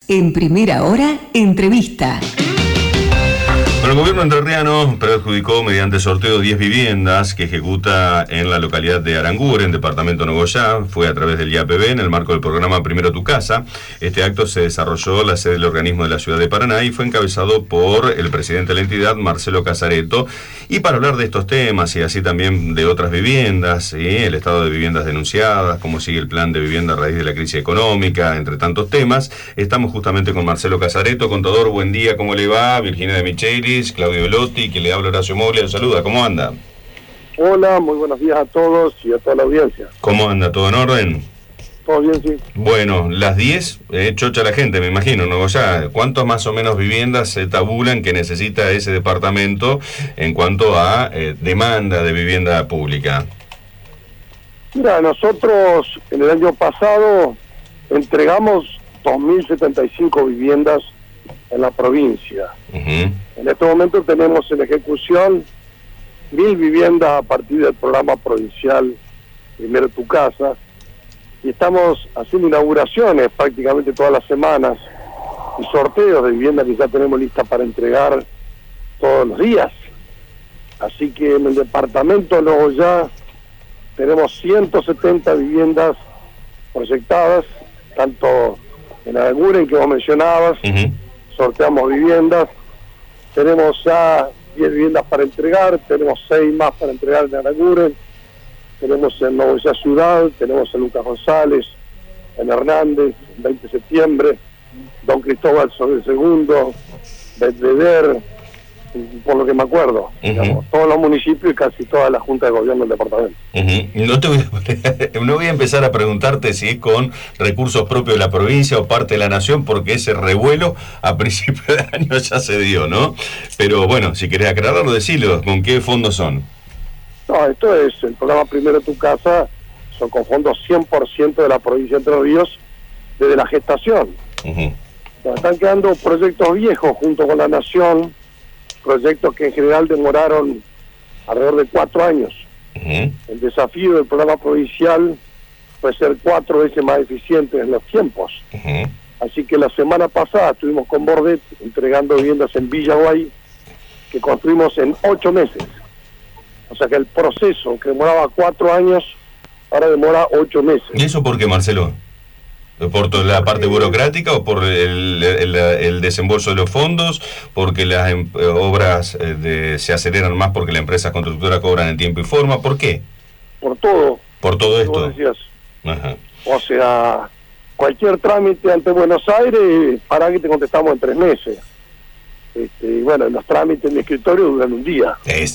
En Primera Hora, entrevista. Bueno, el gobierno entrerriano perjudicó mediante sorteo 10 viviendas que ejecuta en la localidad de Aranguren, departamento de Nogoyá. Fue a través del IAPB en el marco del programa Primero Tu Casa. Este acto se desarrolló en la sede del organismo de la ciudad de Paraná y fue encabezado por el presidente de la entidad, Marcelo Casareto. Y para hablar de estos temas y así también de otras viviendas, ¿sí?, el estado de viviendas denunciadas, cómo sigue el plan de vivienda a raíz de la crisis económica, entre tantos temas, estamos justamente con Marcelo Casareto. Contador, buen día, ¿cómo le va? Virginia de Michelis, Claudio Velotti, que le habla Horacio Moglia, los saluda, ¿cómo anda? Hola, muy buenos días a todos y a toda la audiencia. ¿Cómo anda? ¿Todo en orden? Todo bien, sí. Bueno, las 10, chocha la gente, me imagino, ¿no? Ya, ¿cuántas más o menos viviendas se tabulan que necesita ese departamento en cuanto a demanda de vivienda pública? Mira, nosotros en el año pasado entregamos 2.075 viviendas en la provincia. Uh-huh. En este momento tenemos en ejecución 1.000 viviendas a partir del programa provincial Primero Tu Casa, y estamos haciendo inauguraciones prácticamente todas las semanas y sorteos de viviendas que ya tenemos listas para entregar todos los días. Así que en el departamento luego ya tenemos 170 viviendas proyectadas, tanto en Aranguren, que vos mencionabas. Uh-huh. Sorteamos viviendas, tenemos ya 10 viviendas para entregar, tenemos 6 más para entregar en Aranguren, tenemos en Nogoyá Ciudad, tenemos en Lucas González, en Hernández, en 20 de septiembre, Don Cristóbal sobre el segundo, Belvedere, por lo que me acuerdo, uh-huh, digamos, todos los municipios y casi toda la Junta de Gobierno del departamento. Uh-huh. No voy a empezar a preguntarte si es con recursos propios de la provincia o parte de la nación, porque ese revuelo a principio de año ya se dio, ¿no? Pero bueno, si querés aclararlo, decilo, ¿con qué fondos son? No, esto es el programa Primero Tu Casa, son con fondos 100% de la provincia de Entre Ríos desde la gestación. Uh-huh. Nos están quedando proyectos viejos junto con la nación, proyectos que en general demoraron alrededor de 4 años. Uh-huh. El desafío del programa provincial fue ser 4 veces más eficiente en los tiempos. Uh-huh. Así que la semana pasada estuvimos con Bordet entregando viviendas en Villaguay que construimos en 8 meses. O sea que el proceso que demoraba 4 años ahora demora 8 meses. ¿Y eso por qué, Marcelo? ¿Por toda la parte burocrática o por el desembolso de los fondos? ¿Porque las obras se aceleran más porque las empresas constructoras cobran en tiempo y forma? ¿Por qué? Por todo. ¿Por todo esto? Vos decías. Ajá. O sea, cualquier trámite ante Buenos Aires, para que te contestamos en 3 meses. Y bueno, los trámites en mi escritorio duran un día.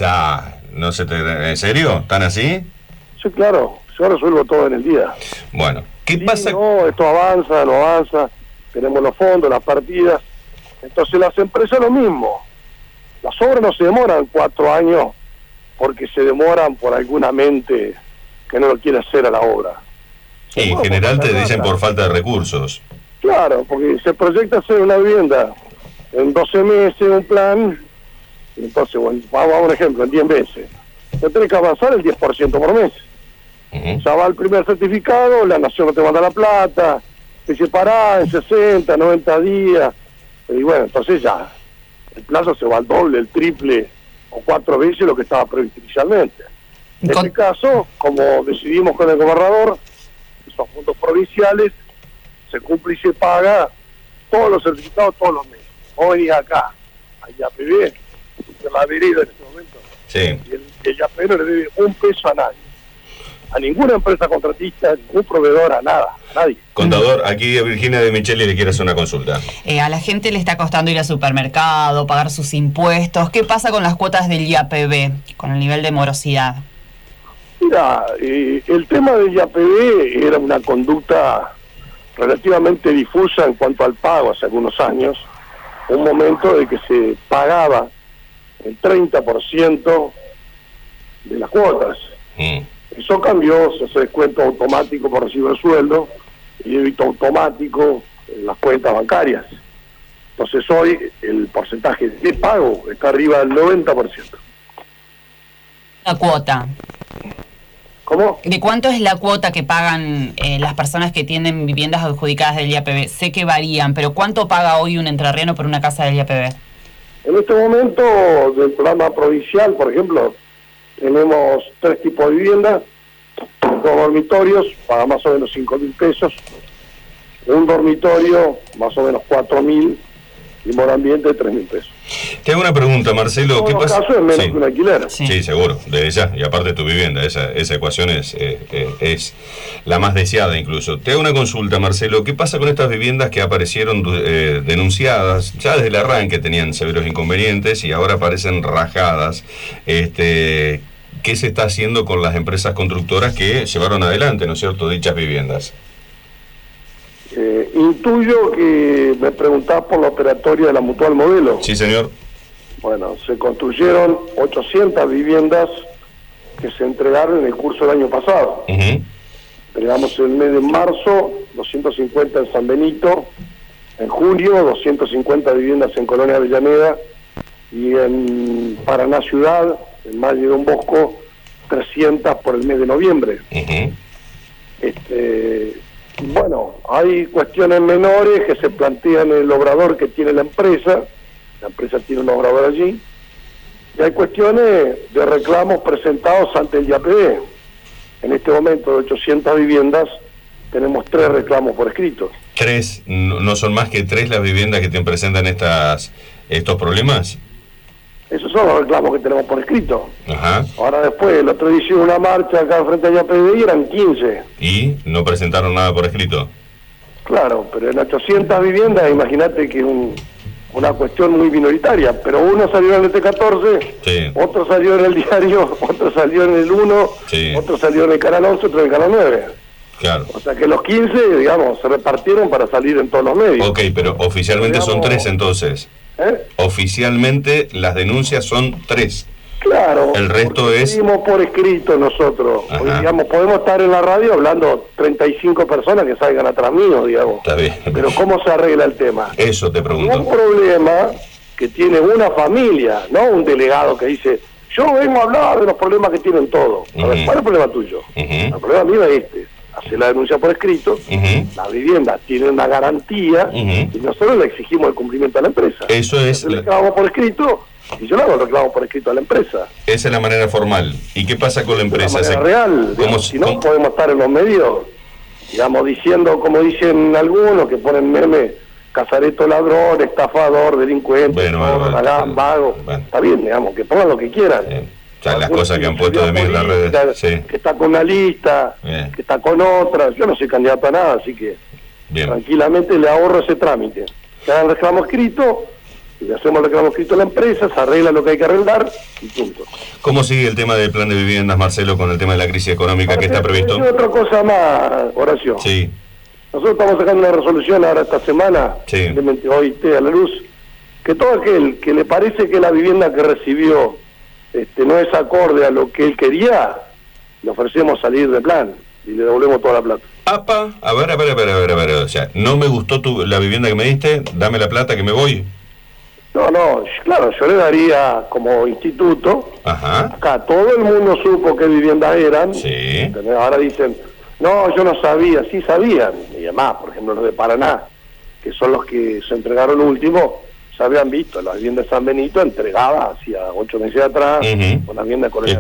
¿En serio? ¿Tan así? Sí, claro. Yo resuelvo todo en el día. Bueno, ¿qué Sí, pasa? no, esto avanza, no avanza, tenemos los fondos, las partidas. Entonces las empresas lo mismo. Las obras no se demoran 4 años porque se demoran por alguna mente que no lo quiere hacer a la obra. Sí, en general te dicen por falta de recursos. Claro, porque se proyecta hacer una vivienda en 12 meses, un plan, y entonces, bueno, vamos a un ejemplo, en 10 meses. Te tenés que avanzar el 10% por mes. Uh-huh. Ya va el primer certificado, la nación no te manda la plata, te separás en 60, 90 días, y bueno, entonces ya, el plazo se va al doble, el triple, o 4 veces lo que estaba previsto inicialmente. En este caso, como decidimos con el gobernador, esos fondos provinciales, se cumple y se paga todos los certificados todos los meses. Vos venís acá, a IAPB, de la vereda en este momento, sí, y el IAPB no le debe un peso a nadie. A ninguna empresa contratista, a ningún proveedor, a nada, a nadie. Contador, aquí a Virginia de Micheli le quiere hacer una consulta. A la gente le está costando ir al supermercado, pagar sus impuestos. ¿Qué pasa con las cuotas del IAPB, con el nivel de morosidad? Mira, el tema del IAPB era una conducta relativamente difusa en cuanto al pago hace algunos años. Un momento de que se pagaba el 30% de las cuotas. Eso cambió, se hace descuento automático por recibo de sueldo y débito automático en las cuentas bancarias. Entonces hoy el porcentaje de pago está arriba del 90%. La cuota. ¿Cómo? ¿De cuánto es la cuota que pagan las personas que tienen viviendas adjudicadas del IAPB? Sé que varían, pero ¿cuánto paga hoy un entrerriano por una casa del IAPB? En este momento, del programa provincial, por ejemplo, tenemos 3 tipos de viviendas, 2 dormitorios, paga más o menos 5.000 pesos, un dormitorio, más o menos 4.000, y monoambiente 3.000 pesos. Te hago una pregunta, Marcelo. ¿Qué pasa? Caso es menos que un alquiler. Sí, seguro, desde ya. Y aparte tu vivienda, esa ecuación es la más deseada incluso. Te hago una consulta, Marcelo. ¿Qué pasa con estas viviendas que aparecieron denunciadas? Ya desde el arranque tenían severos inconvenientes y ahora aparecen rajadas. ¿Qué se está haciendo con las empresas constructoras que llevaron adelante, ¿no es cierto?, dichas viviendas. Intuyo que me preguntás por la operatoria de la Mutual Modelo. Sí, señor. Bueno, se construyeron 800 viviendas que se entregaron en el curso del año pasado. Entregamos el mes de marzo, 250 en San Benito, en junio 250 viviendas en Colonia Avellaneda y en Paraná Ciudad, en Valle de Don Bosco, 300 por el mes de noviembre. Bueno, hay cuestiones menores que se plantean en el obrador que tiene la empresa tiene un obrador allí, y hay cuestiones de reclamos presentados ante el IAPB. En este momento de 800 viviendas tenemos 3 reclamos por escrito. ¿3? ¿No son más que 3 las viviendas que te presentan estos problemas? Esos son los reclamos que tenemos por escrito. Ajá. Ahora después, el otro día hicieron una marcha acá frente al IAPB y eran 15. ¿Y no presentaron nada por escrito? Claro, pero en 800 viviendas, imagínate que es una cuestión muy minoritaria, pero uno salió en el T14, sí. Otro salió en el diario, otro salió en el 1, sí. Otro salió en el Canal 11, otro en el Canal 9. Claro. O sea que los 15, digamos, se repartieron para salir en todos los medios. Ok, pero oficialmente son 3 entonces. Oficialmente las denuncias son 3. Claro. El resto es... Seguimos por escrito nosotros. Hoy, digamos, podemos estar en la radio hablando 35 personas que salgan atrás mío, digamos. Está bien. Pero ¿cómo se arregla el tema? Eso te pregunto. Un problema que tiene una familia, no un delegado que dice, yo vengo a hablar de los problemas que tienen todos. A ver, ¿cuál es el problema tuyo? El problema mío es hacer la denuncia por escrito, la vivienda tiene una garantía y nosotros le exigimos el cumplimiento a la empresa. Eso es... Le reclamo por escrito y yo le hago el reclamo por escrito a la empresa. Esa es la manera formal. ¿Y qué pasa con la empresa? La manera real. Digamos, si no podemos estar en los medios, digamos, diciendo, como dicen algunos, que ponen meme, cazareto ladrón, estafador, delincuente, vago. Está bien, digamos, que pongan lo que quieran. O sea, las cosas que han puesto de mí en las redes. Sí. Que está con una lista, que está con otras. Yo no soy candidato a nada, así que tranquilamente le ahorro ese trámite. Que hagan reclamo escrito, y le hacemos el reclamo escrito a la empresa, se arregla lo que hay que arreglar y punto. ¿Cómo sigue el tema del plan de viviendas, Marcelo, con el tema de la crisis económica que está previsto? Otra cosa más, Horacio. Sí. Nosotros estamos sacando una resolución ahora esta semana, hoy a la luz, que todo aquel que le parece que la vivienda que recibió no es acorde a lo que él quería, le ofrecemos salir de plan y le devolvemos toda la plata. Apa, a ver, o sea, no me gustó la vivienda que me diste, dame la plata que me voy. No, claro, yo le daría como instituto, acá todo el mundo supo qué viviendas eran, ahora dicen, no, yo no sabía, sí sabían, y además, por ejemplo, los de Paraná, que son los que se entregaron último, se habían visto la vivienda de San Benito entregada hacía 8 meses atrás, con la vivienda de Colonia.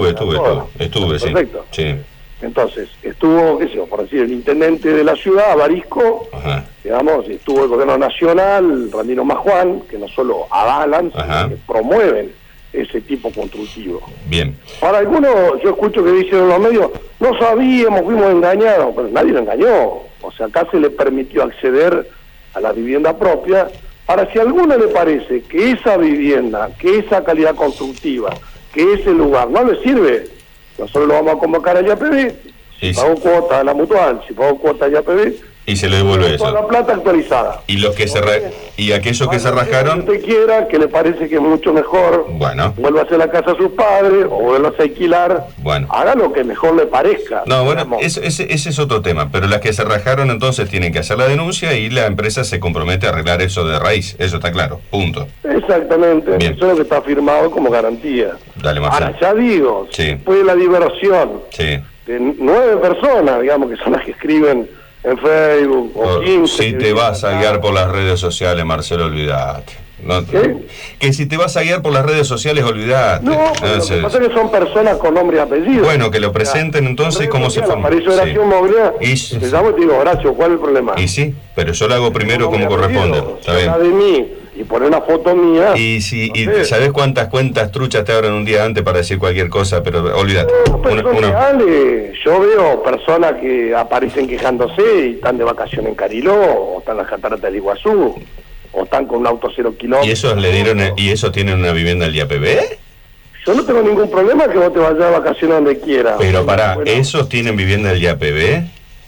Estuve, sí. Perfecto. Sí. Entonces, estuvo, qué sé yo, por decir, el intendente de la ciudad, Barisco, digamos, estuvo el gobierno nacional, Ramiro Majuán, que no solo avalan, sino que promueven ese tipo constructivo. Bien. Ahora, algunos, yo escucho que dicen en los medios, no sabíamos, fuimos engañados, pero nadie lo engañó. O sea, acá se le permitió acceder a la vivienda propia. Ahora, si a alguno le parece que esa vivienda, que esa calidad constructiva, que ese lugar no le sirve, nosotros lo vamos a convocar al IAPB, si pagó cuota a la Mutual, si pagó cuota al IAPB, Y se le devuelve toda eso. la plata actualizada. Y los que y aquellos que se rajaron, Que usted quiera, que le parece que es mucho mejor, bueno, vuelva a hacer la casa a sus padres o vuelva a alquilar, bueno. haga lo que mejor le parezca. No, bueno, digamos. ese es otro tema, pero las que se rajaron entonces tienen que hacer la denuncia y la empresa se compromete a arreglar eso de raíz, eso está claro, punto. Exactamente, Bien. eso es lo que está firmado como garantía. Dale, Marcelo. Ahora, ya digo, Sí. después de la diversión Sí. de 9 personas, digamos, que son las que escriben en Facebook, o 15. Si que te viven vas a acá. guiar por las redes sociales, Marcelo, olvidate. No, ¿Qué? que si te vas a guiar por las redes sociales, olvidate. No, pero lo que Entonces, pasa es que son personas con nombre y apellido. bueno, que lo presenten entonces cómo se forma. Aparece Horacio Sí. Moglia, Y- te llamo y te digo, Horacio, ¿cuál es el problema? Y sí, pero yo lo hago primero como Nombre y corresponde. apellido. Está Si bien. habla de mí y pone una foto mía. Y si, y no sé. ¿sabés cuántas cuentas truchas te abren un día antes para decir cualquier cosa? Pero olvídate. No, pero son reales. Yo veo personas que aparecen quejándose y están de vacaciones en Cariló, o están en las cataratas del Iguazú, o están con un auto 0 kilómetros. ¿Y esos le dieron y esos tienen una vivienda del IAPB? Yo no tengo ningún problema que vos te vayas de vacaciones donde quieras. Pero pará, Bueno, ¿esos tienen vivienda del IAPB?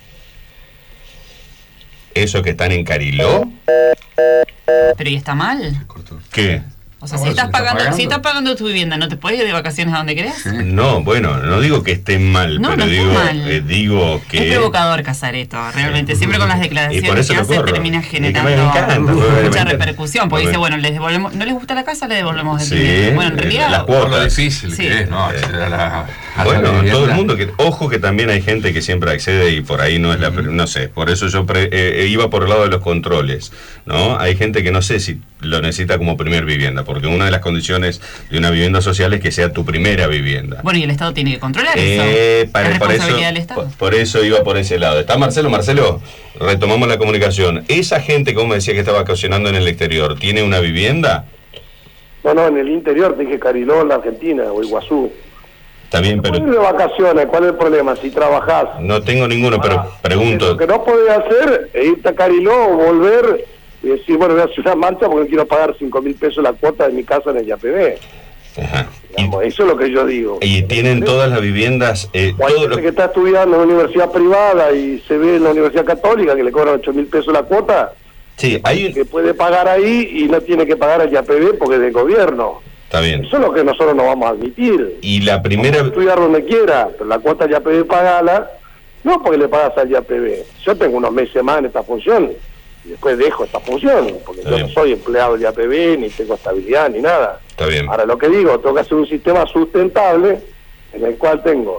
¿Esos que están en Cariló? Pero ¿y está mal? ¿Qué? O sea, Ah, si bueno, estás se está pagando, pagando. si estás pagando tu vivienda, ¿no te puedes ir de vacaciones a donde querés? No, bueno, no digo que esté mal, No, pero no está digo, mal. digo que... Es provocador, Casareto, realmente. Siempre con las Y declaraciones por eso que lo hace corro. termina Y que generando me encanta, me mucha encanta. repercusión. Porque Me- dice, bueno, les devolvemos, ¿no les gusta la casa? Le devolvemos el Sí, dinero. Bueno, en realidad... las Por lo cuotas. difícil Sí. que es, ¿no? Acceder a la Bueno, vivienda. todo el mundo que... Ojo que también hay gente que siempre accede y por ahí no es la... No sé, por eso yo iba por el lado de los controles, ¿no? Hay gente que no sé si lo necesita como primer vivienda, porque una de las condiciones de una vivienda social es que sea tu primera vivienda. Bueno, y el Estado tiene que controlar eso. Es Por eso, responsabilidad del Estado. por eso iba por ese lado. ¿Está Marcelo? Marcelo, retomamos la comunicación. ¿Esa gente, como me decía, que está vacacionando en el exterior, tiene una vivienda? No, en el interior, te dije Cariló, en la Argentina, o Iguazú. Está bien, ¿Puedes ir pero de vacaciones? ¿Cuál es el problema? Si trabajás. no tengo ninguno, pero pregunto. Lo que no podés hacer es irte a Cariló o volver y decir, bueno, voy a hacer una marcha porque quiero pagar 5.000 pesos la cuota de mi casa en el IAPB. Ajá. Digamos, eso es lo que yo digo. Y tienen todas las viviendas, O hay todo gente lo que está estudiando en una universidad privada y se ve en la universidad católica que le cobran 8.000 pesos la cuota, Sí, hay que puede pagar ahí y no tiene que pagar al IAPB porque es del gobierno. Está bien. Eso es lo que nosotros no vamos a admitir. Y la primera... Puede estudiar donde quiera, pero la cuota del IAPB pagala, no porque le pagas al IAPB. Yo tengo unos meses más en esta función y después dejo esta función, porque Está yo bien. no soy empleado del IAPB, ni tengo estabilidad, ni nada. Está bien. Ahora, lo que digo, tengo que hacer un sistema sustentable en el cual tengo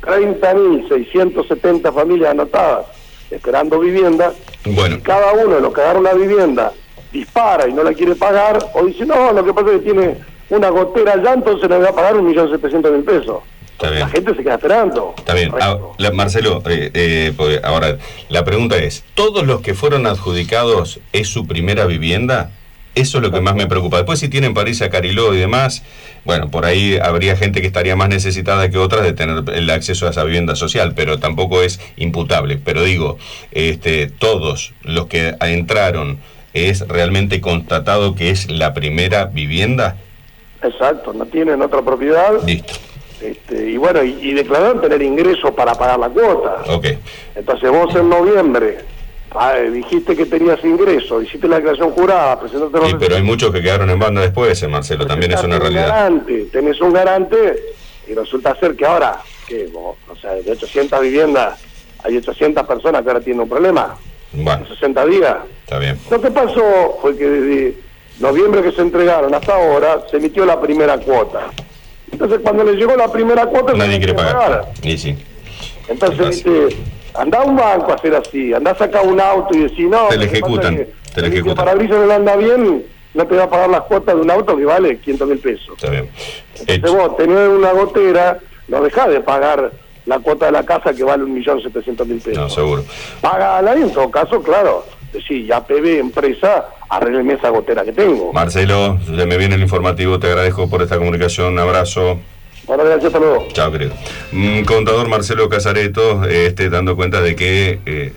30.670 familias anotadas esperando vivienda. Bueno, Y cada uno de los que agarra una vivienda dispara y no la quiere pagar, o dice, no, lo que pasa es que tiene una gotera allá, entonces le voy a pagar 1.700.000 pesos. está bien. La gente se queda esperando. Está bien. Correcto. Marcelo, pues, ahora, la pregunta es, ¿todos los que fueron adjudicados es su primera vivienda? Eso es lo que más me preocupa. Después, si tienen París, a Cariló y demás, bueno, por ahí habría gente que estaría más necesitada que otras de tener el acceso a esa vivienda social, pero tampoco es imputable. Pero digo, todos los que entraron, ¿es realmente constatado que es la primera vivienda? Exacto, no tienen otra propiedad. Listo. Y bueno, y declararon tener ingresos para pagar la cuota. Ok. Entonces vos en noviembre dijiste que tenías ingreso, hiciste la declaración jurada, presentaste los Sí, pero hay muchos que quedaron en banda después, Marcelo, también es una realidad. Tenés un garante y resulta ser que ahora, o sea, de 800 viviendas, hay 800 personas que ahora tienen un problema, Bueno, en 60 días. está bien. Lo que pasó fue que desde noviembre que se entregaron hasta ahora, se emitió la primera cuota. Entonces cuando le llegó la primera cuota, Nadie se quiere tenía que pagar. Y sí. Entonces, andá a un banco a hacer así, andá a sacar un auto y decir, no, Te lo lo que pasa ejecutan, es que te lo si ejecutan. el parabrisas no le anda bien, no te va a pagar las cuotas de un auto que vale 500.000 pesos. Está bien. Entonces vos tenés una gotera, no dejás de pagar la cuota de la casa que vale 1.700.000 pesos. No, seguro. Págala y en todo caso, claro, decís, ya PB, empresa, arregleme esa gotera que tengo. Marcelo, se me viene el informativo, te agradezco por esta comunicación, un abrazo. Bueno, gracias, hasta luego. Chao, querido. Contador Marcelo Casareto, dando cuenta de que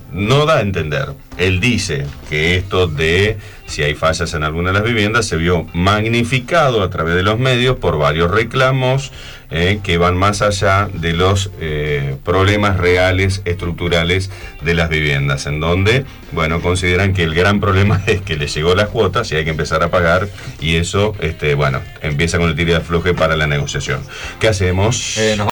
no da a entender. Él dice que esto de si hay fallas en alguna de las viviendas se vio magnificado a través de los medios por varios reclamos que van más allá de los problemas reales, estructurales de las viviendas, en donde, bueno, consideran que el gran problema es que les llegó las cuotas y hay que empezar a pagar, y eso, bueno, empieza con el tiro de afloje para la negociación. ¿Qué hacemos?